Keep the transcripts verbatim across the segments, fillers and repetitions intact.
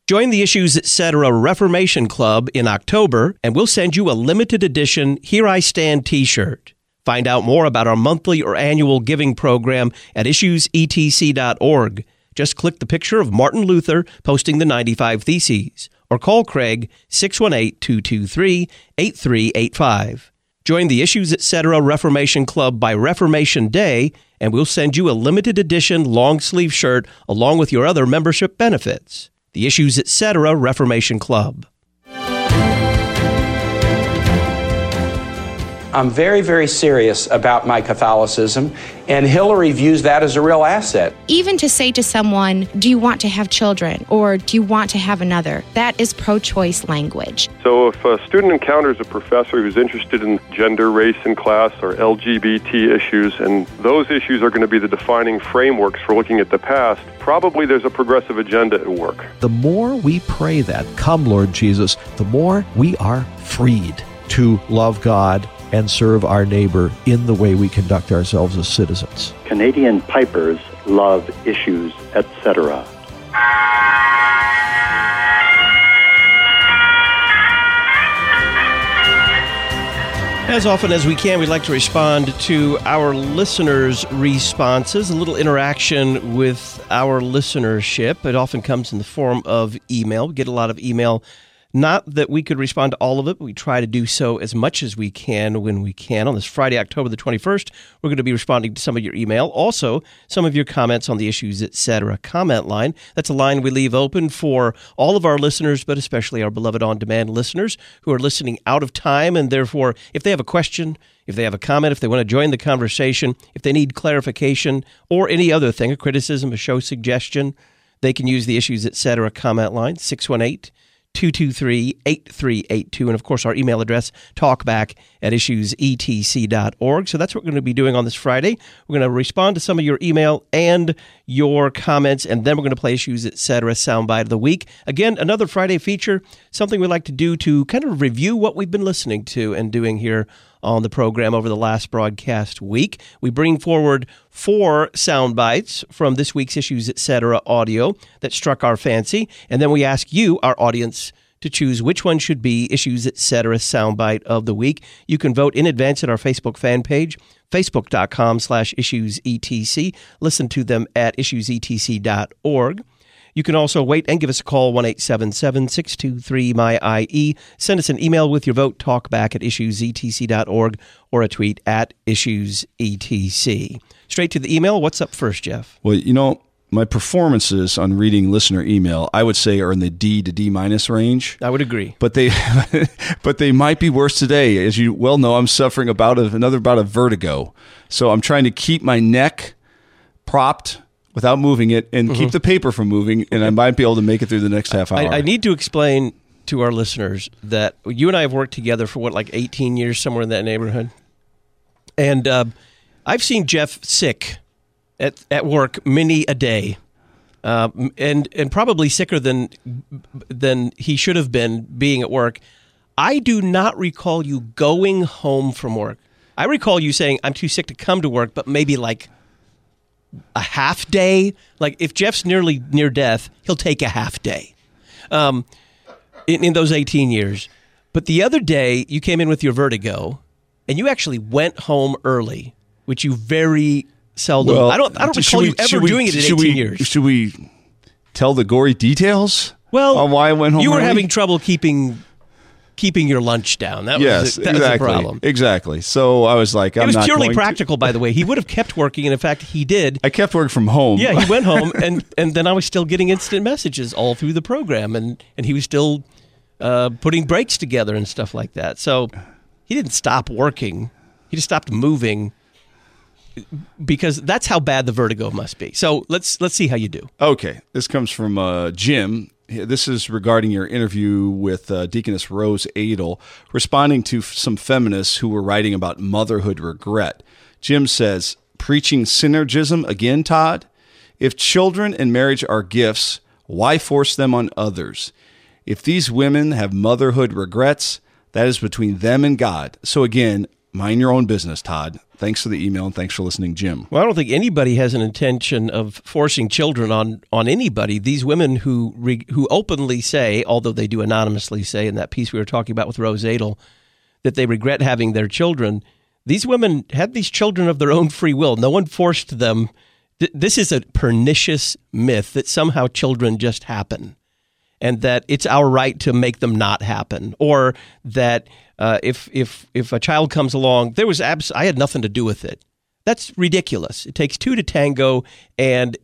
Join the Issues Etc. Reformation Club in October, and we'll send you a limited edition Here I Stand t-shirt. Find out more about our monthly or annual giving program at issues e t c dot org. Just click the picture of Martin Luther posting the ninety-five Theses, or call Craig six one eight, two two three, eight three eight five. Join the Issues Etc. Reformation Club by Reformation Day, and we'll send you a limited edition long-sleeve shirt along with your other membership benefits. The Issues Etc. Reformation Club. I'm very, very serious about my Catholicism, and Hillary views that as a real asset. Even to say to someone, do you want to have children, or do you want to have another? That is pro-choice language. So if a student encounters a professor who's interested in gender, race, and class, or L G B T issues, and those issues are going to be the defining frameworks for looking at the past, probably there's a progressive agenda at work. The more we pray that, come Lord Jesus, the more we are freed to love God and serve our neighbor in the way we conduct ourselves as citizens. Canadian pipers love Issues Etc. As often as we can, we'd like to respond to our listeners' responses, a little interaction with our listenership. It often comes in the form of email. We get a lot of email. Not that we could respond to all of it, but we try to do so as much as we can when we can. On this Friday, October the twenty-first, we're going to be responding to some of your email. Also, some of your comments on the Issues Etc. comment line. That's a line we leave open for all of our listeners, but especially our beloved on-demand listeners who are listening out of time. And therefore, if they have a question, if they have a comment, if they want to join the conversation, if they need clarification or any other thing, a criticism, a show suggestion, they can use the Issues Etc. comment line, six one eight, two two three, eight three eight two. And, of course, our email address, talkback at issues e t c dot org. So that's what we're going to be doing on this Friday. We're going to respond to some of your email and your comments, and then we're going to play Issues Etc. Soundbite of the Week. Again, another Friday feature, something we like to do to kind of review what we've been listening to and doing here on the program over the last broadcast week. We bring forward four sound bites from this week's Issues Etc. audio that struck our fancy, and then we ask you, our audience, to choose which one should be Issues Etc. soundbite of the week. You can vote in advance at our Facebook fan page, facebook.com slash issuesetc. Listen to them at issues e t c dot org. You can also wait and give us a call, one eight seven seven, six two three, M Y I E. Send us an email with your vote, talkback at issues e t c dot org, or a tweet at issuesetc. Straight to the email. What's up first, Jeff? Well, you know, my performances on reading listener email, I would say, are in the D to D minus range. I would agree. But they but they might be worse today. As you well know, I'm suffering about a, another bout of vertigo. So I'm trying to keep my neck propped without moving it, and mm-hmm. keep the paper from moving, and I might be able to make it through the next half hour. I, I need to explain to our listeners that you and I have worked together for, what, like eighteen years, somewhere in that neighborhood? And uh, I've seen Jeff sick at, at work many a day, uh, and and probably sicker than than he should have been being at work. I do not recall you going home from work. I recall you saying, I'm too sick to come to work, but maybe like a half day. Like if Jeff's nearly near death, he'll take a half day um, in, in those eighteen years. But the other day you came in with your vertigo and you actually went home early, which you very seldom. Well, I don't. I don't recall we, you ever we, doing it in eighteen we, years. Should we tell the gory details? Well, on why I went home you were early? having trouble keeping keeping your lunch down. That yes, was the, that exactly, was the problem. Exactly. So I was like, I'm it was not purely going practical, to. by the way. He would have kept working, and in fact, he did. I kept working from home. Yeah, he went home, and, and then I was still getting instant messages all through the program, and, and he was still uh, putting breaks together and stuff like that. So he didn't stop working. He just stopped moving, because that's how bad the vertigo must be. So let's let's see how you do. Okay. This comes from uh, Jim. This is regarding your interview with uh, Deaconess Rose Adel, responding to f- some feminists who were writing about motherhood regret. Jim says, preaching synergism again, Todd? If children and marriage are gifts, why force them on others? If these women have motherhood regrets, that is between them and God. So again, Mind your own business, Todd. Thanks for the email, and thanks for listening, Jim. Well, I don't think anybody has an intention of forcing children on, on anybody. These women who re, who openly say, although they do anonymously say in that piece we were talking about with Rose Adel, that they regret having their children, these women had these children of their own free will. No one forced them. Th- this is a pernicious myth that somehow children just happen, and that it's our right to make them not happen, or that uh, if if if a child comes along, there was abs- I had nothing to do with it. That's ridiculous. It takes two to tango, and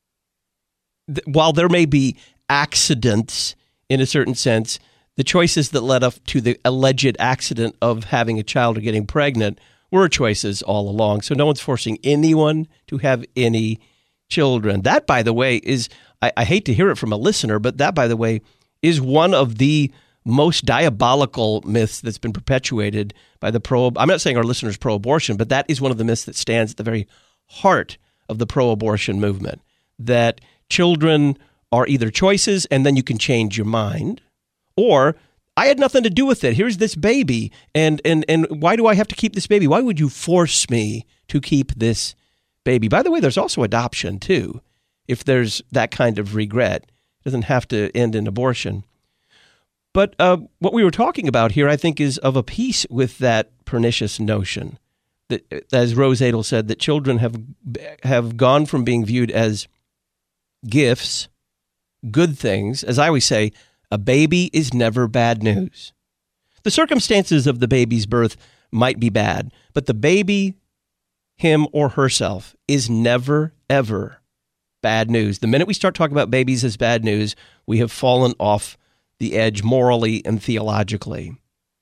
th- while there may be accidents in a certain sense, the choices that led up to the alleged accident of having a child or getting pregnant were choices all along. So no one's forcing anyone to have any children. That, by the way, is, I, I hate to hear it from a listener, but that, by the way, is one of the most diabolical myths that's been perpetuated by the pro, I'm not saying our listeners pro-abortion, but that is one of the myths that stands at the very heart of the pro-abortion movement, that children are either choices and then you can change your mind, or I had nothing to do with it. Here's this baby, and and and why do I have to keep this baby? Why would you force me to keep this baby? By the way, there's also adoption, too. If there's that kind of regret, it doesn't have to end in abortion. But uh, what we were talking about here, I think, is of a piece with that pernicious notion that, as Rose Adel said, that children have have gone from being viewed as gifts, good things. As I always say, a baby is never bad news. The circumstances of the baby's birth might be bad, but the baby, him or herself, is never, ever bad news. The minute we start talking about babies as bad news, we have fallen off the edge morally and theologically.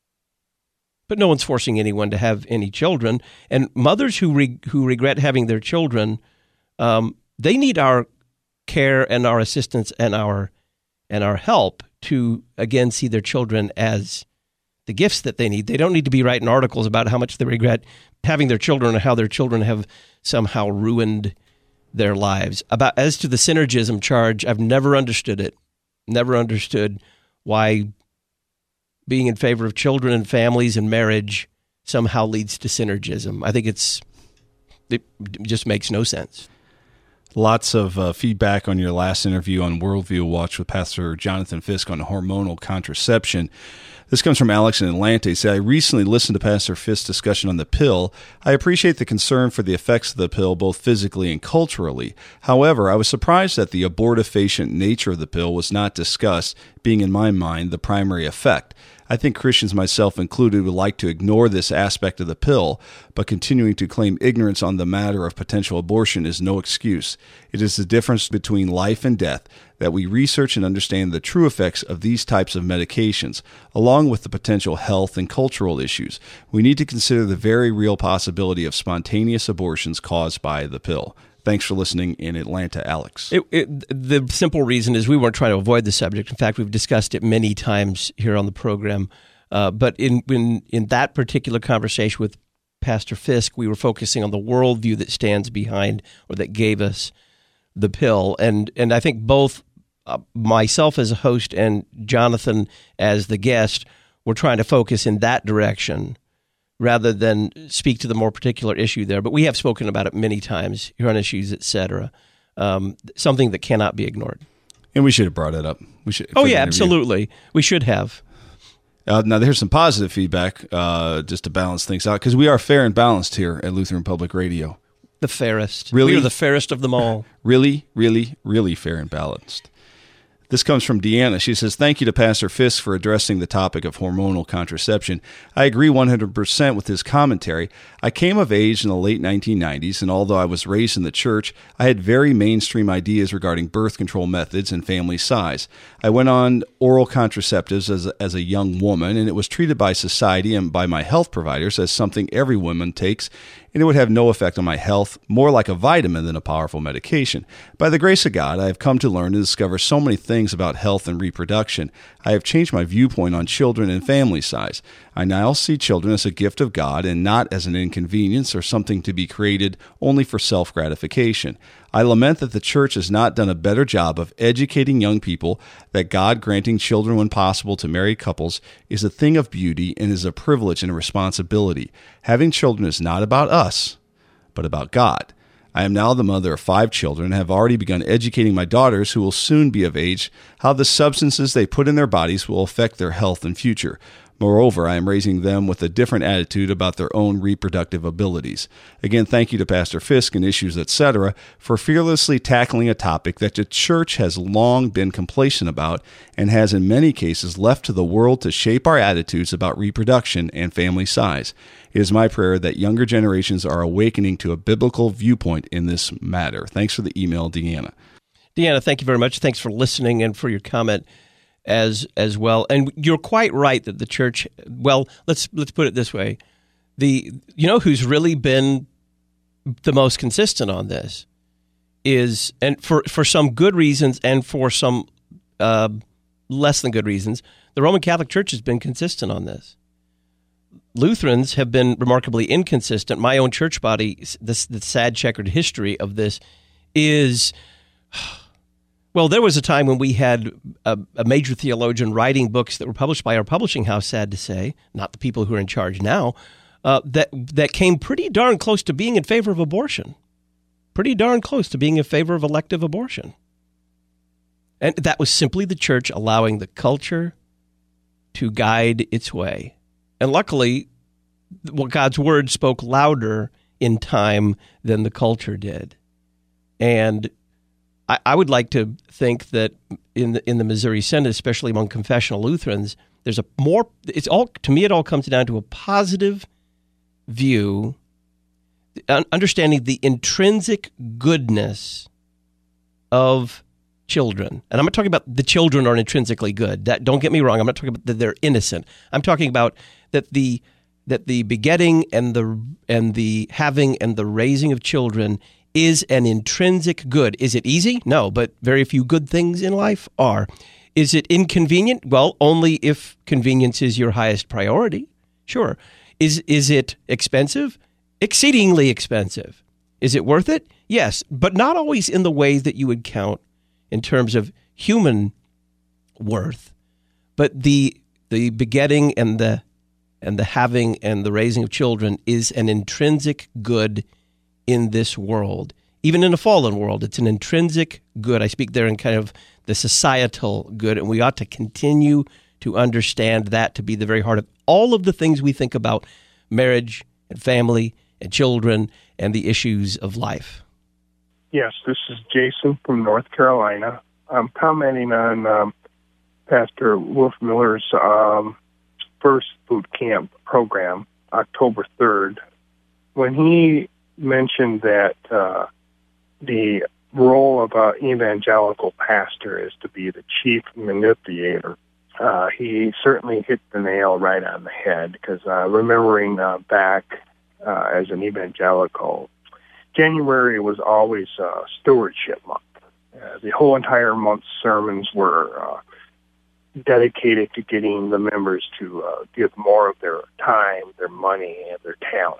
But no one's forcing anyone to have any children. And mothers who re- who regret having their children, um, they need our care and our assistance and our and our help to, again, see their children as the gifts that they need. They don't need to be writing articles about how much they regret having their children and how their children have somehow ruined their lives. About as to the synergism charge, I've never understood it. Never understood why being in favor of children and families and marriage somehow leads to synergism. I think it's it just makes no sense. Lots of uh, feedback on your last interview on Worldview Watch with Pastor Jonathan Fisk on hormonal contraception. This comes from Alex in Atlanta. He said, I recently listened to Pastor Fisk's discussion on the pill. I appreciate the concern for the effects of the pill, both physically and culturally. However, I was surprised that the abortifacient nature of the pill was not discussed, being in my mind the primary effect. I think Christians, myself included, would like to ignore this aspect of the pill, but continuing to claim ignorance on the matter of potential abortion is no excuse. It is the difference between life and death that we research and understand the true effects of these types of medications, along with the potential health and cultural issues. We need to consider the very real possibility of spontaneous abortions caused by the pill. Thanks for listening in Atlanta, Alex. It, it, the simple reason is we weren't trying to avoid the subject. In fact, we've discussed it many times here on the program. Uh, but in, in in that particular conversation with Pastor Fisk, we were focusing on the worldview that stands behind or that gave us the pill. And, and I think both uh, myself as a host and Jonathan as the guest were trying to focus in that direction, rather than speak to the more particular issue there. But we have spoken about it many times here on Issues, et cetera. Um, something that cannot be ignored. And we should have brought it up. We should. Oh, yeah, absolutely. We should have. Uh, now, there's some positive feedback uh, just to balance things out, because we are fair and balanced here at Lutheran Public Radio. The fairest. Really? We are the fairest of them all. Really, really, really fair and balanced. This comes from Deanna. She says, thank you to Pastor Fisk for addressing the topic of hormonal contraception. I agree one hundred percent with his commentary. I came of age in the late nineteen nineties, and although I was raised in the church, I had very mainstream ideas regarding birth control methods and family size. I went on oral contraceptives as a, as a young woman, and it was treated by society and by my health providers as something every woman takes, and it would have no effect on my health, more like a vitamin than a powerful medication. By the grace of God, I have come to learn and discover so many things things about health and reproduction, I have changed my viewpoint on children and family size. I now see children as a gift of God and not as an inconvenience or something to be created only for self-gratification. I lament that the church has not done a better job of educating young people that God granting children when possible to married couples is a thing of beauty and is a privilege and a responsibility. Having children is not about us, but about God. I am now the mother of five children and have already begun educating my daughters, who will soon be of age, how the substances they put in their bodies will affect their health and future. Moreover, I am raising them with a different attitude about their own reproductive abilities. Again, thank you to Pastor Fisk and Issues, et cetera, for fearlessly tackling a topic that the church has long been complacent about and has in many cases left to the world to shape our attitudes about reproduction and family size. It is my prayer that younger generations are awakening to a biblical viewpoint in this matter. Thanks for the email, Deanna. Deanna, thank you very much. Thanks for listening and for your comment as as well. And you're quite right that the church, well, let's let's put it this way. The you know who's really been the most consistent on this is, and for, for some good reasons and for some uh, less than good reasons, the Roman Catholic Church has been consistent on this. Lutherans have been remarkably inconsistent. My own church body, this the sad checkered history of this is, well, there was a time when we had a, a major theologian writing books that were published by our publishing house, sad to say, not the people who are in charge now, uh, that that came pretty darn close to being in favor of abortion. Pretty darn close to being in favor of elective abortion. And that was simply the church allowing the culture to guide its way. And luckily, well, God's word spoke louder in time than the culture did. And I, I would like to think that in the, in the Missouri Synod, especially among confessional Lutherans, there's a more, it's all, to me, it all comes down to a positive view, understanding the intrinsic goodness of children. And I'm not talking about the children are intrinsically good. That, don't get me wrong. I'm not talking about that they're innocent. I'm talking about that the that the begetting and the and the having and the raising of children is an intrinsic good. Is it easy? No, but very few good things in life are. Is it inconvenient? Well, only if convenience is your highest priority. Sure. Is is it expensive? Exceedingly expensive. Is it worth it? Yes, but not always in the ways that you would count in terms of human worth. But the the begetting and the and the having and the raising of children is an intrinsic good in this world. Even in a fallen world, it's an intrinsic good. I speak there in kind of the societal good, and we ought to continue to understand that to be the very heart of all of the things we think about marriage and family and children and the issues of life. Yes, this is Jason from North Carolina. I'm commenting on um, Pastor Wolf Miller's um, first boot camp program, October third, when he mentioned that uh, the role of an evangelical pastor is to be the chief manipulator. Uh, he certainly hit the nail right on the head, because uh, remembering uh, back uh, as an evangelical, January was always uh, stewardship month. Uh, the whole entire month's sermons were uh, dedicated to getting the members to uh, give more of their time, their money, and their talents.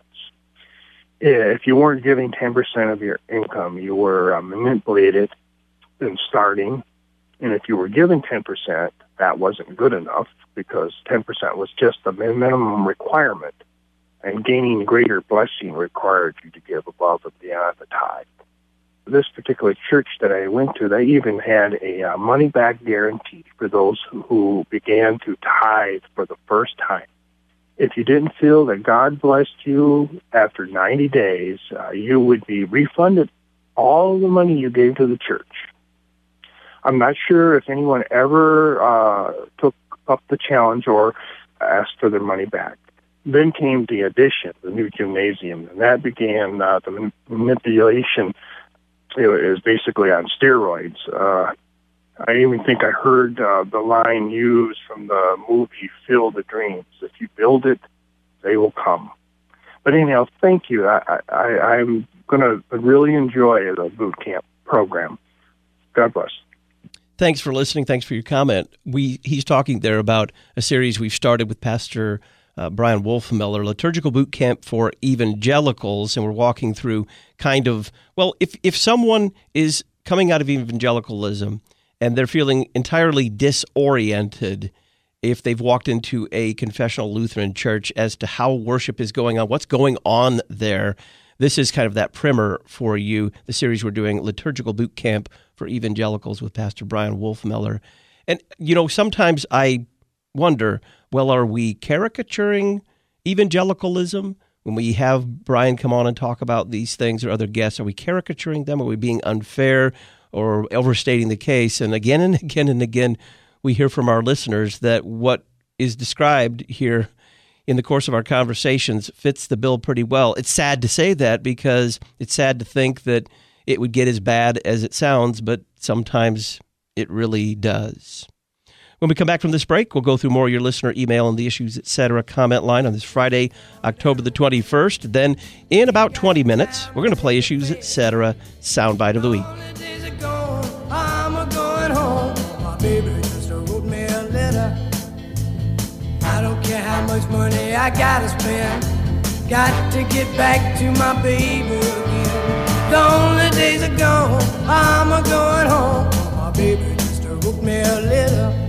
If you weren't giving ten percent of your income, you were uh, manipulated in starting. And if you were giving ten percent, that wasn't good enough, because ten percent was just the minimum requirement. And gaining greater blessing required you to give above and beyond the tithe. This particular church that I went to, they even had a uh, money-back guarantee for those who, who began to tithe for the first time. If you didn't feel that God blessed you after ninety days, uh, you would be refunded all the money you gave to the church. I'm not sure if anyone ever uh, took up the challenge or asked for their money back. Then came the addition, the new gymnasium, and that began uh, the manipulation. It was basically on steroids. Uh, I even think I heard uh, the line used from the movie Field of Dreams: "If you build it, they will come." But anyhow, thank you. I, I, I'm going to really enjoy the boot camp program. God bless. Thanks for listening. Thanks for your comment. We He's talking there about a series we've started with Pastor uh, Brian Wolfmueller, Liturgical Boot Camp for Evangelicals, and we're walking through kind of, well, if if someone is coming out of evangelicalism and they're feeling entirely disoriented, if they've walked into a confessional Lutheran church as to how worship is going on, what's going on there, this is kind of that primer for you, the series we're doing, Liturgical Boot Camp for Evangelicals with Pastor Brian Wolfmueller. And, you know, sometimes I wonder, well, are we caricaturing evangelicalism? When we have Brian come on and talk about these things, or other guests, are we caricaturing them? Are we being unfair or overstating the case? And again and again and again, we hear from our listeners that what is described here in the course of our conversations fits the bill pretty well. It's sad to say that, because it's sad to think that it would get as bad as it sounds, but sometimes it really does. When we come back from this break, we'll go through more of your listener email and the Issues Etc. comment line on this Friday, October the twenty-first. Then, in about twenty minutes, we're going to play Issues Etc. Soundbite of the Week. I don't care how much money I gotta spend, got to get back to my baby again. The only days are gone, I'm a going home. My baby just wrote me a letter.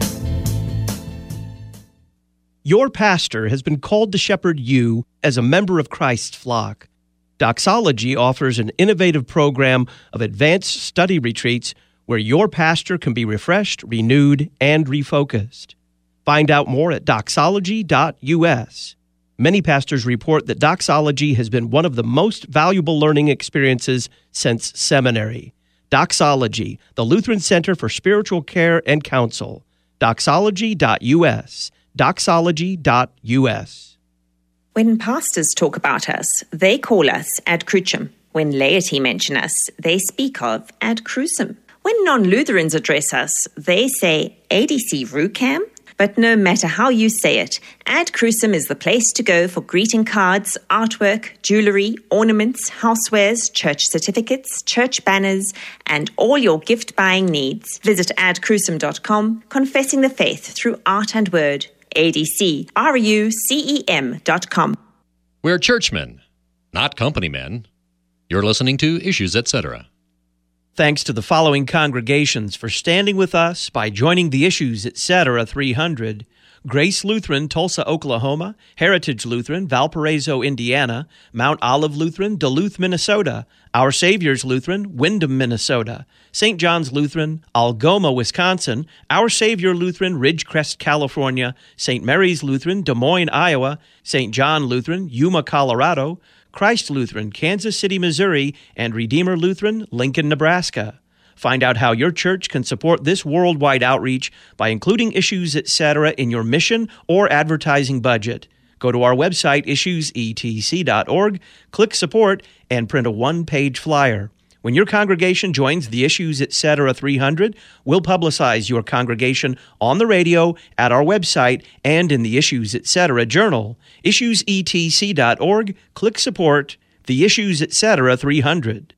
Your pastor has been called to shepherd you as a member of Christ's flock. Doxology offers an innovative program of advanced study retreats where your pastor can be refreshed, renewed, and refocused. Find out more at doxology dot U S. Many pastors report that doxology has been one of the most valuable learning experiences since seminary. Doxology, the Lutheran Center for Spiritual Care and Counsel. doxology dot U S. doxology dot U S. When pastors talk about us, they call us ad crucem. When laity mention us, they speak of ad crucem. When non-Lutherans address us, they say A D C Rucam. But no matter how you say it, Ad Crucem is the place to go for greeting cards, artwork, jewelry, ornaments, housewares, church certificates, church banners, and all your gift-buying needs. Visit ad crucem dot com, confessing the faith through art and word. A D C R U C E M dot com. We're churchmen, not company men. You're listening to Issues Etc. Thanks to the following congregations for standing with us by joining the Issues Etc. three hundred: Grace Lutheran, Tulsa, Oklahoma; Heritage Lutheran, Valparaiso, Indiana; Mount Olive Lutheran, Duluth, Minnesota; Our Savior's Lutheran, Windham, Minnesota; Saint John's Lutheran, Algoma, Wisconsin; Our Savior Lutheran, Ridgecrest, California; Saint Mary's Lutheran, Des Moines, Iowa; Saint John Lutheran, Yuma, Colorado; Christ Lutheran, Kansas City, Missouri; and Redeemer Lutheran, Lincoln, Nebraska. Find out how your church can support this worldwide outreach by including Issues Etc. in your mission or advertising budget. Go to our website, issues e t c dot org, click Support, and print a one-page flyer. When your congregation joins the Issues Etc. three hundred, we'll publicize your congregation on the radio, at our website, and in the Issues Etc. journal. issues e t c dot org, click Support, the Issues Etc. three hundred.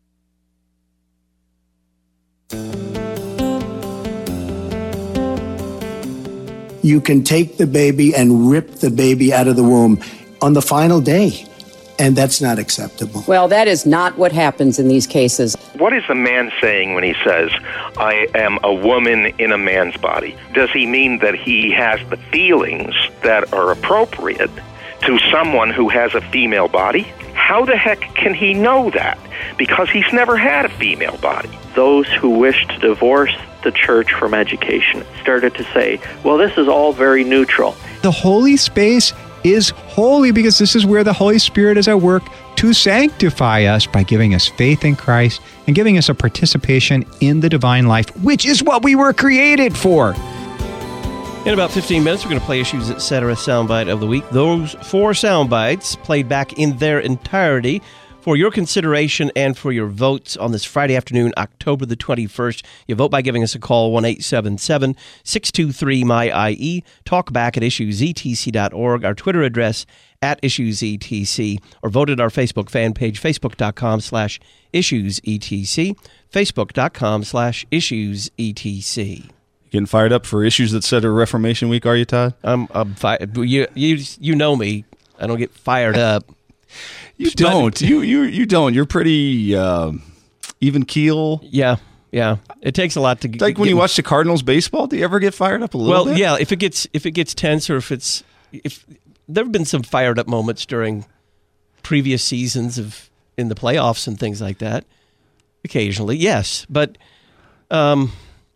You can take the baby and rip the baby out of the womb on the final day. And that's not acceptable. Well, that is not what happens in these cases. What is the man saying when he says, I am a woman in a man's body? Does he mean that he has the feelings that are appropriate to someone who has a female body? How the heck can he know that? Because he's never had a female body. Those who wish to divorce the church from education started to say, well, this is all very neutral. The holy space is holy because this is where the Holy Spirit is at work to sanctify us by giving us faith in Christ and giving us a participation in the divine life, which is what we were created for. In about fifteen minutes, we're going to play Issues Etc. soundbite of the week. Those four soundbites played back in their entirety for your consideration and for your votes on this Friday afternoon, October the twenty-first. You vote by giving us a call, one eight seven seven, six two three, M Y I E. Talk back at issues e t c dot org. Our Twitter address, at issues e t c. Or vote at our Facebook fan page, facebook.com slash issues etc. Facebook.com slash issues etc. Getting fired up for Issues Etc. Reformation Week, are you, Todd? I'm, I'm fi- you, you, you know me. I don't get fired up. You don't. But, you you you don't. You're pretty uh, even keel. Yeah, yeah. It takes a lot to like when you watch the Cardinals baseball. Do you ever get fired up a little well, bit? Well, yeah. If it gets if it gets tense, or if it's if there have been some fired up moments during previous seasons of in the playoffs and things like that. Occasionally, yes, but um,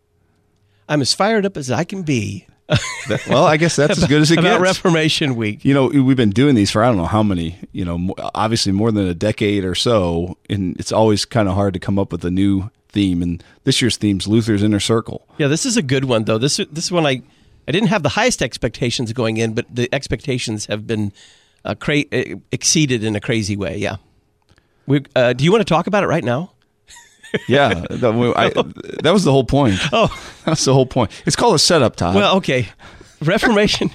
I'm as fired up as I can be. That, well, I guess that's about, as good as it about gets. Reformation Week. You know, we've been doing these for I don't know how many, you know, obviously more than a decade or so, and it's always kind of hard to come up with a new theme. And this year's theme's Luther's Inner Circle. Yeah, this is a good one, though. This this one I, I didn't have the highest expectations going in, but the expectations have been uh, cra- exceeded in a crazy way, yeah. We, uh, do you want to talk about it right now? Yeah, that, I, that was the whole point. Oh, that's the whole point. It's called a setup, Todd. Well, okay, Reformation.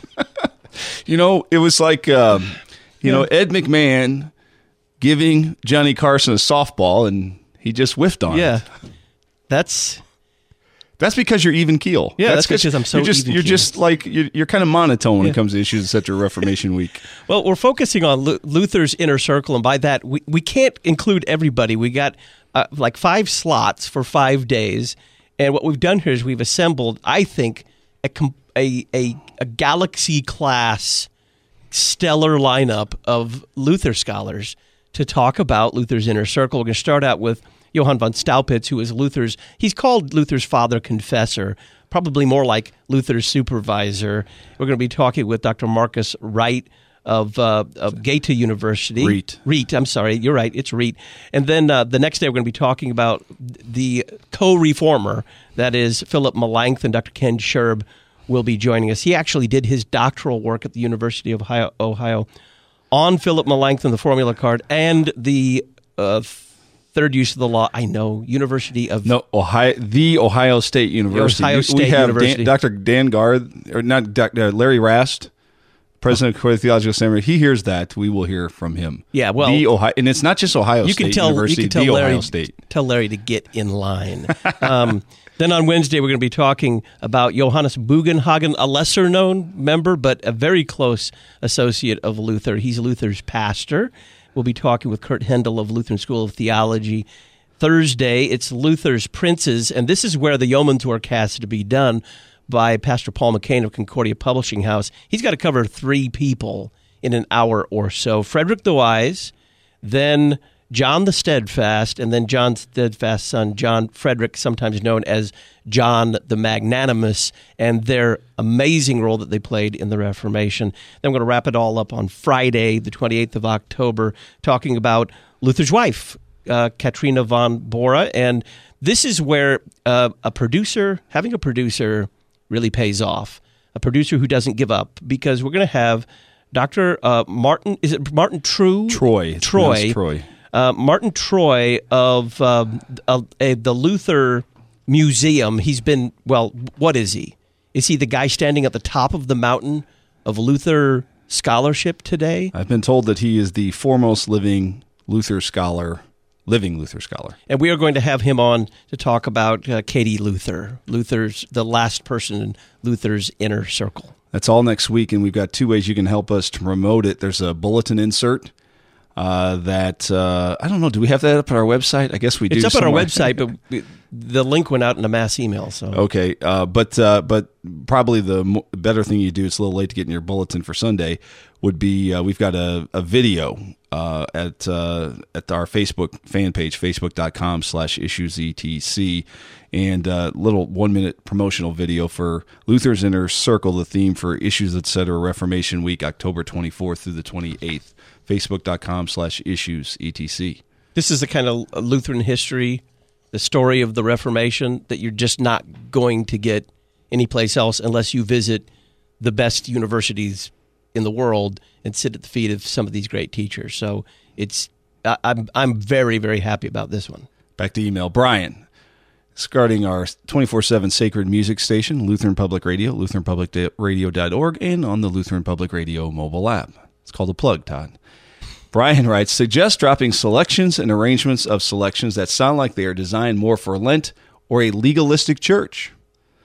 You know, it was like um, you yeah. know Ed McMahon giving Johnny Carson a softball, and he just whiffed on yeah. it. Yeah, that's that's because you're even keel. Yeah, that's, that's because I'm so you're just even you're keel. just like you're, you're kind of monotone when yeah. it comes to Issues Etc. Reformation Week. Well, we're focusing on L- Luther's Inner Circle, and by that we we can't include everybody. We got. Uh, like five slots for five days, and what we've done here is we've assembled, I think, a a a, a galaxy class stellar lineup of Luther scholars to talk about Luther's Inner Circle. We're going to start out with Johann von Staupitz, who is Luther's. He's called Luther's father confessor, probably more like Luther's supervisor. We're going to be talking with Doctor Marcus Wright of uh, of Goethe University. Reet. Reet, I'm sorry, you're right, it's Reet. And then uh, the next day we're going to be talking about the co-reformer, that is Philip Melanchthon. Doctor Ken Sherb will be joining us. He actually did his doctoral work at the University of Ohio, Ohio on Philip Melanchthon, the formula card, and the uh, third use of the law, I know, University of... No, Ohio, the Ohio State University. Ohio State we have University. Dan, Doctor Dan Garth, or not Doctor Larry Rast, President of Cory Theological Seminary. He hears that. We will hear from him. Yeah, well, the Ohio, and it's not just Ohio you State can tell, University. You can tell the Larry, Ohio State. Tell Larry to get in line. um, then on Wednesday, we're going to be talking about Johannes Bugenhagen, a lesser-known member, but a very close associate of Luther. He's Luther's pastor. We'll be talking with Kurt Hendel of Lutheran School of Theology. Thursday, it's Luther's Princes, and this is where the yeoman's work has to be done by Pastor Paul McCain of Concordia Publishing House. He's got to cover three people in an hour or so. Frederick the Wise, then John the Steadfast, and then John Steadfast's son, John Frederick, sometimes known as John the Magnanimous, and their amazing role that they played in the Reformation. Then we're going to wrap it all up on Friday, the twenty-eighth of October, talking about Luther's wife, uh, Katrina von Bora. And this is where uh, a producer, having a producer really pays off, a producer who doesn't give up, because we're going to have Doctor Uh, Martin, is it Martin True? Troy. Troy. Troy. Uh, Martin Troy of uh, uh, uh, the Luther Museum. He's been, well, what is he? Is he the guy standing at the top of the mountain of Luther scholarship today? I've been told that he is the foremost living Luther scholar, living Luther scholar. And we are going to have him on to talk about uh, Katie Luther, Luther's the last person in Luther's Inner Circle. That's all next week, and we've got two ways you can help us to promote it. There's a bulletin insert uh, that, uh, I don't know, do we have that up on our website? I guess we do. It's up somewhere. on our website, but the link went out in a mass email. So Okay, uh, but uh, but probably the mo- better thing you do, it's a little late to get in your bulletin for Sunday, would be uh, we've got a, a video uh, at uh, at our Facebook fan page, facebook.com slash issues etc, and a little one-minute promotional video for Luther's Inner Circle, the theme for Issues Etc. Reformation Week, October twenty-fourth through the twenty-eighth, facebook.com slash issues etc. This is the kind of Lutheran history, the story of the Reformation, that you're just not going to get anyplace else unless you visit the best universities in the world and sit at the feet of some of these great teachers. So it's I, I'm I'm very, very happy about this one. Back to email. Brian, regarding our twenty-four seven sacred music station, Lutheran Public Radio, lutheran public radio dot org, and on the Lutheran Public Radio mobile app. It's called a plug, Todd. Brian writes, suggest dropping selections and arrangements of selections that sound like they are designed more for Lent or a legalistic church.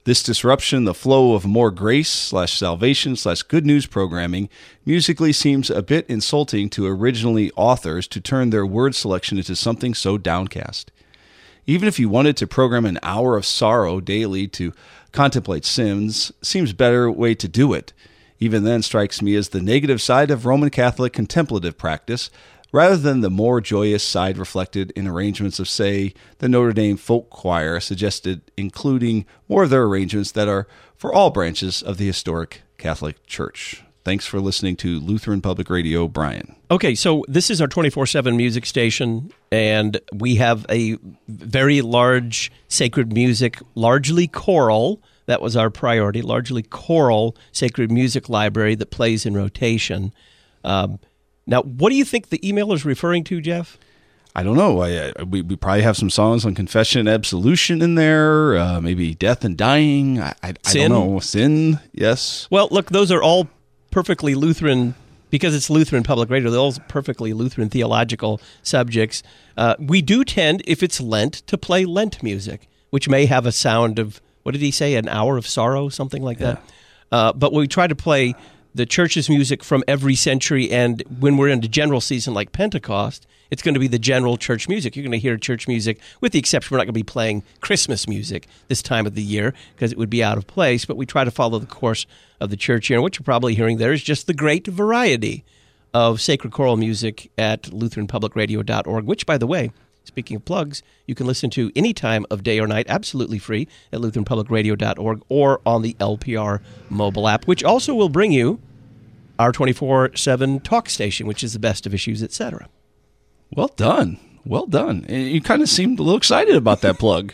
This disruption, the flow of more grace slash salvation slash good news programming, musically seems a bit insulting to originally authors to turn their word selection into something so downcast. Even if you wanted to program an hour of sorrow daily to contemplate sins, seems better way to do it. Even then strikes me as the negative side of Roman Catholic contemplative practice, rather than the more joyous side reflected in arrangements of, say, the Notre Dame Folk Choir, suggested including more of their arrangements that are for all branches of the historic Catholic Church. Thanks for listening to Lutheran Public Radio, Brian. Okay, so this is our twenty-four seven music station, and we have a very large sacred music, largely choral. That was our priority, largely choral sacred music library that plays in rotation. Um, now, what do you think the email is referring to, Jeff? I don't know. I, I, we, we probably have some songs on confession and absolution in there, uh, maybe death and dying. I, I, I don't know. Sin, yes. Well, look, those are all perfectly Lutheran, because it's Lutheran Public Radio, they're all perfectly Lutheran theological subjects. Uh, we do tend, if it's Lent, to play Lent music, which may have a sound of, what did he say, an hour of sorrow, something like yeah. that. Uh, but we try to play the church's music from every century, and when we're in the general season like Pentecost, it's going to be the general church music. You're going to hear church music, with the exception we're not going to be playing Christmas music this time of the year because it would be out of place, but we try to follow the course of the church year. And what you're probably hearing there is just the great variety of sacred choral music at Lutheran Public Radio dot org, which, by the way, speaking of plugs, you can listen to any time of day or night, absolutely free, at Lutheran Public Radio dot org or on the L P R mobile app, which also will bring you our twenty-four seven talk station, which is the best of issues, et cetera. Well done. Well done. You kind of seemed a little excited about that plug.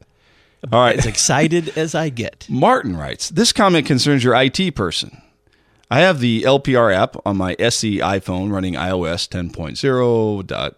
All right. As excited as I get. Martin writes, this comment concerns your I T person. I have the L P R app on my S E iPhone running iOS ten point oh point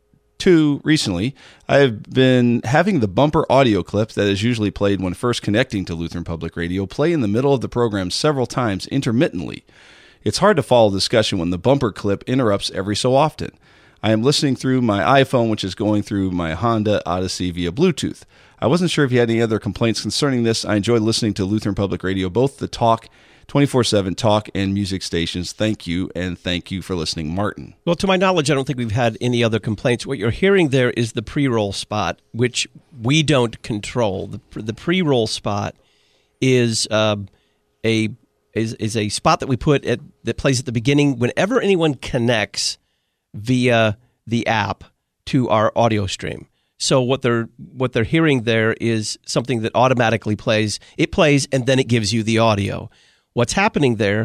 two recently. I have been having the bumper audio clip that is usually played when first connecting to Lutheran Public Radio play in the middle of the program several times intermittently. It's hard to follow the discussion when the bumper clip interrupts every so often. I am listening through my iPhone, which is going through my Honda Odyssey via Bluetooth. I wasn't sure if you had any other complaints concerning this. I enjoy listening to Lutheran Public Radio, both the talk, twenty-four seven talk and music stations. Thank you, and thank you for listening, Martin. Well, to my knowledge, I don't think we've had any other complaints. What you're hearing there is the pre-roll spot, which we don't control. The, the pre-roll spot is uh, a is is a spot that we put at that plays at the beginning whenever anyone connects via the app to our audio stream. So what they're what they're hearing there is something that automatically plays. It plays and then it gives you the audio. What's happening there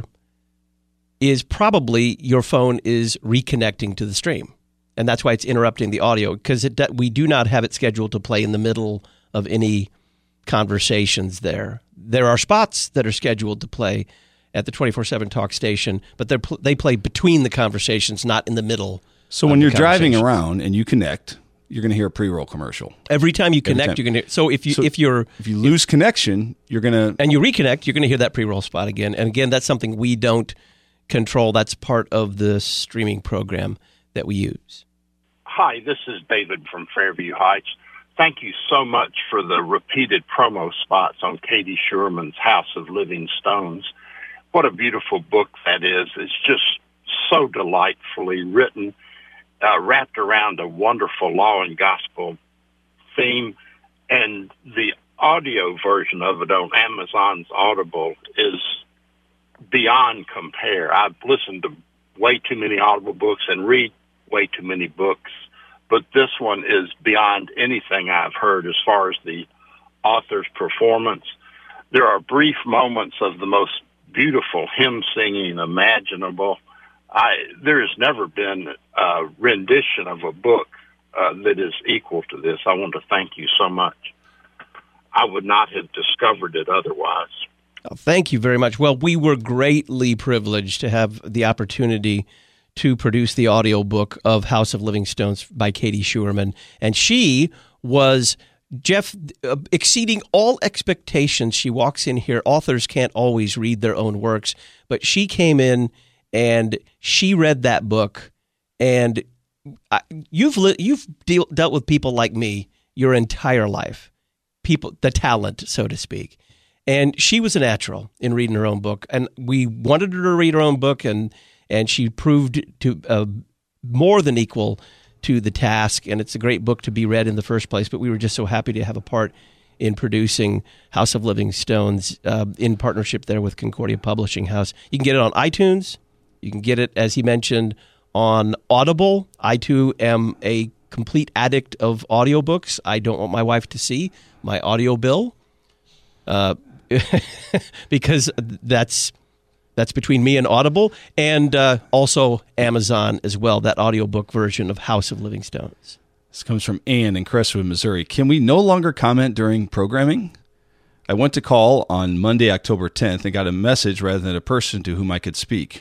is probably your phone is reconnecting to the stream, and that's why it's interrupting the audio, because it we do not have it scheduled to play in the middle of any conversations there. There are spots that are scheduled to play at the twenty-four seven talk station, but they they play between the conversations, not in the middle. So when you're driving around and you connect, you're going to hear a pre-roll commercial. Every time you connect, time. you're going to hear. So if you so if you're if you lose if, connection, you're going to and you reconnect, you're going to hear that pre-roll spot again. And again, that's something we don't control. That's part of the streaming program that we use. Hi, this is David from Fairview Heights. Thank you so much for the repeated promo spots on Katie Schuermann's House of Living Stones. What a beautiful book that is. It's just so delightfully written, uh, wrapped around a wonderful law and gospel theme. And the audio version of it on Amazon's Audible is beyond compare. I've listened to way too many Audible books and read way too many books, but this one is beyond anything I've heard as far as the author's performance. There are brief moments of the most beautiful hymn singing imaginable. I, there has never been a rendition of a book uh, that is equal to this. I want to thank you so much. I would not have discovered it otherwise. Oh, thank you very much. Well, we were greatly privileged to have the opportunity to produce the audiobook of House of Living Stones by Katie Schuermann. And she was, Jeff, uh, exceeding all expectations. She walks in here. Authors can't always read their own works, but she came in and she read that book. And I, you've li- you've deal- dealt with people like me your entire life, people, the talent, so to speak. And she was a natural in reading her own book. And we wanted her to read her own book, and and she proved to uh, more than equal to the task. And it's a great book to be read in the first place. But we were just so happy to have a part in producing House of Living Stones uh, in partnership there with Concordia Publishing House. You can get it on iTunes. You can get it, as he mentioned, on Audible. I, too, am a complete addict of audiobooks. I don't want my wife to see my audio bill. Uh because that's that's between me and Audible, and uh, also Amazon as well, that audiobook version of House of Living Stones. This comes from Ann in Crestwood, Missouri. Can we no longer comment during programming? I went to call on Monday, October tenth, and got a message rather than a person to whom I could speak.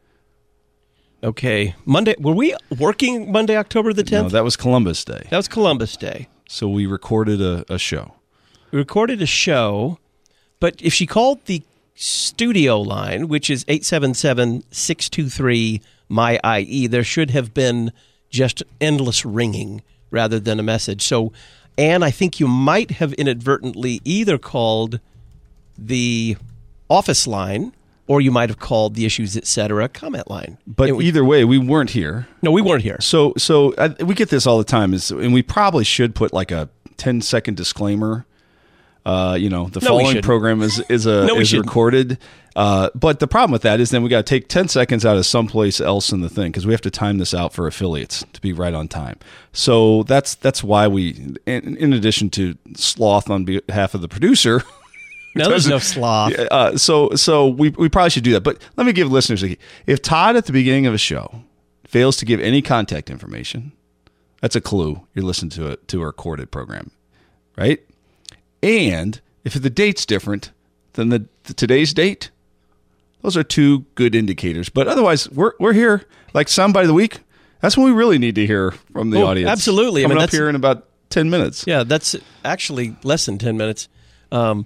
Okay. Monday, were we working Monday, October the tenth? No, that was Columbus Day. That was Columbus Day. So we recorded a, a show. We recorded a show. But if she called the studio line, which is eight seven seven, six two three, M Y I E, there should have been just endless ringing rather than a message. So, Anne, I think you might have inadvertently either called the office line or you might have called the Issues Etc. comment line. But we, either way, we weren't here. No, we weren't here. So so uh, we get this all the time, is, and we probably should put like a ten-second disclaimer. Uh, you know, the no, following program is is a no, is recorded. Uh, but the problem with that is then we got to take ten seconds out of someplace else in the thing because we have to time this out for affiliates to be right on time. So that's that's why we, in, in addition to sloth on behalf of the producer. No, there's no sloth. Uh, so so we we probably should do that. But let me give listeners a key. If Todd at the beginning of a show fails to give any contact information, that's a clue you're listening to it to a recorded program, right? And if the date's different than the, the today's date, those are two good indicators. But otherwise, we're we're here like Soundbite of the Week. That's when we really need to hear from the oh, audience. Absolutely. Coming I mean, up here in about ten minutes. Yeah, that's actually less than ten minutes. Um,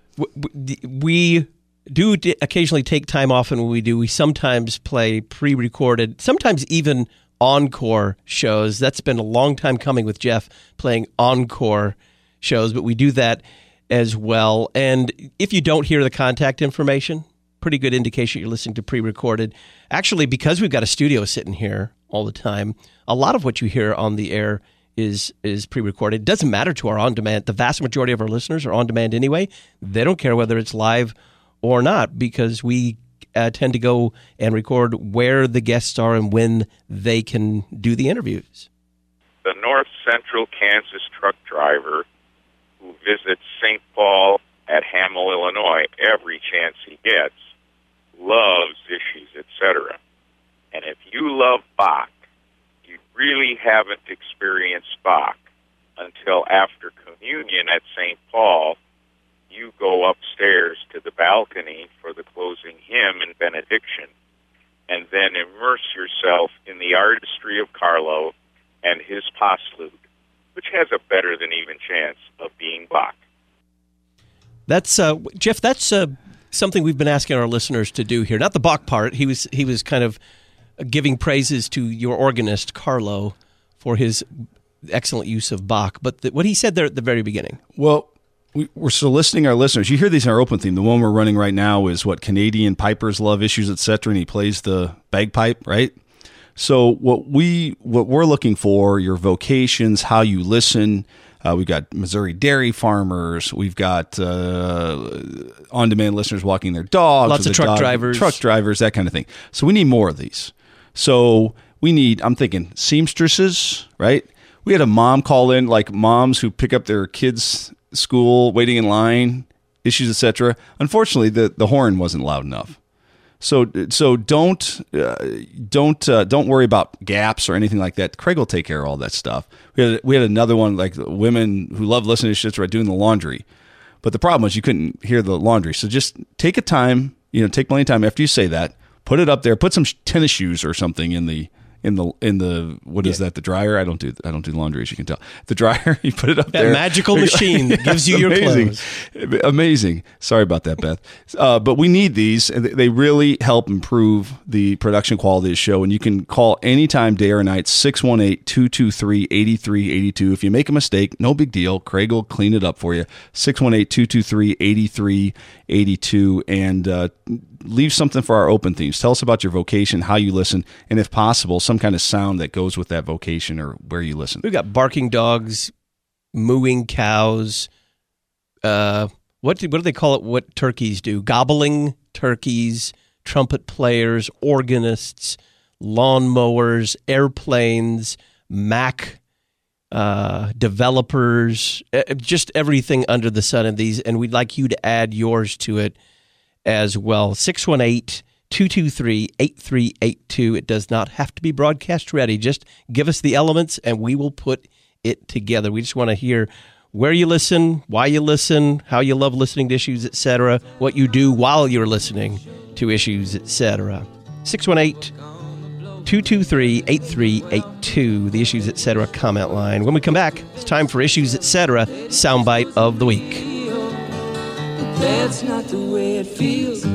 we do occasionally take time off, and when we do, we sometimes play pre-recorded, sometimes even encore shows. That's been a long time coming with Jeff playing encore shows, but we do that as well. And if you don't hear the contact information, pretty good indication you're listening to pre-recorded. Actually, because we've got a studio sitting here all the time, a lot of what you hear on the air is is pre-recorded. It doesn't matter to our on-demand. The vast majority of our listeners are on-demand anyway. They don't care whether it's live or not because we uh, tend to go and record where the guests are and when they can do the interviews. The North Central Kansas truck driver who visits Saint Paul at Hamel, Illinois, every chance he gets, loves Issues Etc. And if you love Bach, you really haven't experienced Bach until after communion at Saint Paul. You go upstairs to the balcony for the closing hymn and benediction, and then immerse yourself in the artistry of Carlo and his postlude, which has a better than even chance of being Bach. That's uh, Jeff. That's uh, something we've been asking our listeners to do here. Not the Bach part. He was he was kind of giving praises to your organist Carlo for his excellent use of Bach. But the, what he said there at the very beginning. Well, we, we're soliciting our listeners. You hear these in our open theme. The one we're running right now is what Canadian pipers love, Issues Etc. And he plays the bagpipe, right? So what we what we're looking for, your vocations, how you listen. Uh, we've got Missouri dairy farmers. We've got uh, on-demand listeners walking their dogs. Lots of truck dog, drivers. Truck drivers, that kind of thing. So we need more of these. So we need, I'm thinking, seamstresses, right? We had a mom call in, like moms who pick up their kids' school, waiting in line, Issues, et cetera. Unfortunately, the, the horn wasn't loud enough. So so don't uh, don't uh, don't worry about gaps or anything like that. Craig will take care of all that stuff. We had we had another one like women who love listening to shit right doing the laundry, but the problem was you couldn't hear the laundry. So just take a time, you know, take plenty of time after you say that. Put it up there. Put some tennis shoes or something in the in the in the what is Yeah. that? The dryer? I don't do I don't do laundry, as you can tell. The dryer, you put it up That there. magical machine that gives you your amazing. clothes. Amazing. Sorry about that, Beth. Uh, but we need these, and they really help improve the production quality of the show. And you can call anytime, day or night, six one eight, two two three, eight three eight two. If you make a mistake, no big deal. Craig will clean it up for you. six one eight, two two three, eight three eight two. And uh, leave something for our open themes. Tell us about your vocation, how you listen, and if possible, some kind of sound that goes with that vocation or where you listen. We've got barking dogs, mooing cows. Uh, what do, what do they call it? What turkeys do? Gobbling turkeys, trumpet players, organists, lawnmowers, airplanes, Mac uh, developers, uh, just everything under the sun in these. And we'd like you to add yours to it as well. six one eight, two two three, eight three eight two. It does not have to be broadcast ready. Just give us the elements and we will put it together. We just want to hear where you listen, why you listen, how you love listening to Issues, et cetera, what you do while you're listening to Issues, et cetera. six one eight, two two three, eight three eight two, the Issues, et cetera comment line. When we come back, it's time for Issues, et cetera soundbite of the week. That's not the way it feels.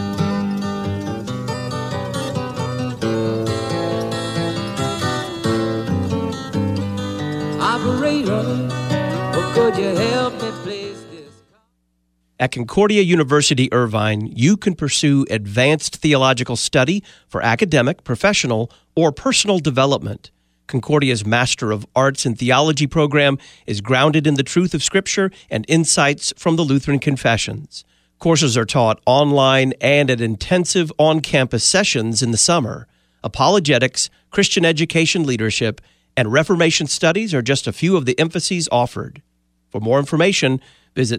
Operator, could you help me place this? At Concordia University Irvine, you can pursue advanced theological study for academic, professional, or personal development. Concordia's Master of Arts in Theology program is grounded in the truth of Scripture and insights from the Lutheran Confessions. Courses are taught online and at intensive on-campus sessions in the summer. Apologetics, Christian education leadership, and Reformation studies are just a few of the emphases offered. For more information, visit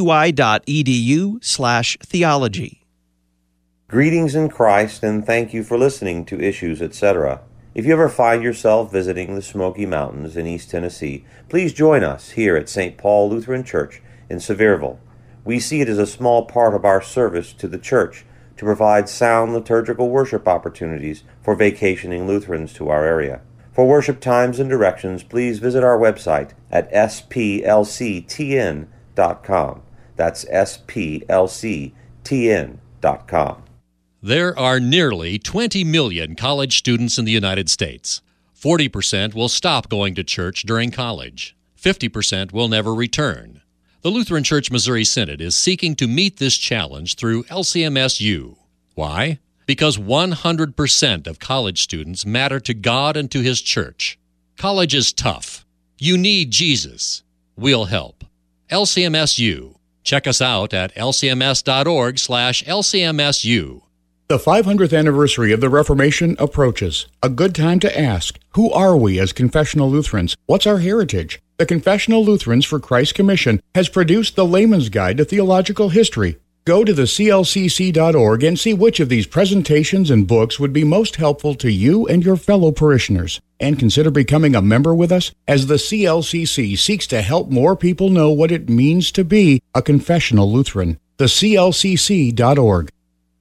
cui.edu slash theology. Greetings in Christ, and thank you for listening to Issues, et cetera. If you ever find yourself visiting the Smoky Mountains in East Tennessee, please join us here at Saint Paul Lutheran Church in Sevierville. We see it as a small part of our service to the church to provide sound liturgical worship opportunities for vacationing Lutherans to our area. For worship times and directions, please visit our website at s p l c t n dot com. That's s p l c t n dot com. There are nearly twenty million college students in the United States. forty percent will stop going to church during college. fifty percent will never return. The Lutheran Church Missouri Synod is seeking to meet this challenge through L C M S U. Why? Because one hundred percent of college students matter to God and to His church. College is tough. You need Jesus. We'll help. L C M S U. Check us out at l c m s dot org slash l c m s u. The five hundredth anniversary of the Reformation approaches. A good time to ask, who are we as confessional Lutherans? What's our heritage? The Confessional Lutherans for Christ Commission has produced the Layman's Guide to Theological History. Go to the c l c c dot org and see which of these presentations and books would be most helpful to you and your fellow parishioners. And consider becoming a member with us as the C L C C seeks to help more people know what it means to be a confessional Lutheran. The c l c c dot org.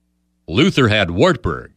Luther had Wartburg.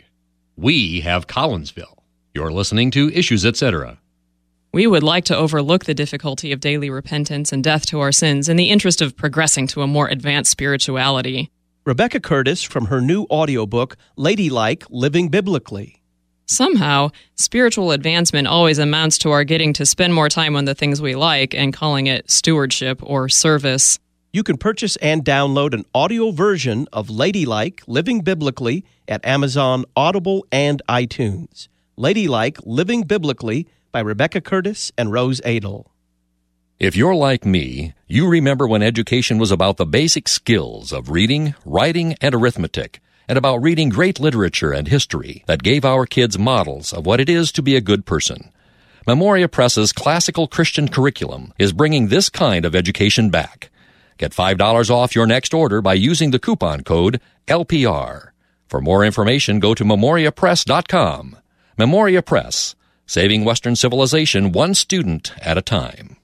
We have Collinsville. You're listening to Issues, et cetera. We would like to overlook the difficulty of daily repentance and death to our sins in the interest of progressing to a more advanced spirituality. Rebecca Curtis from her new audiobook, Ladylike, Living Biblically. Somehow, spiritual advancement always amounts to our getting to spend more time on the things we like and calling it stewardship or service. You can purchase and download an audio version of Ladylike, Living Biblically at Amazon, Audible, and iTunes. Ladylike, Living Biblically by Rebecca Curtis and Rose Adel. If you're like me, you remember when education was about the basic skills of reading, writing, and arithmetic, and about reading great literature and history that gave our kids models of what it is to be a good person. Memoria Press's classical Christian curriculum is bringing this kind of education back. Get five dollars off your next order by using the coupon code L P R. For more information, go to memoria press dot com. Memoria Press, saving Western civilization one student at a time.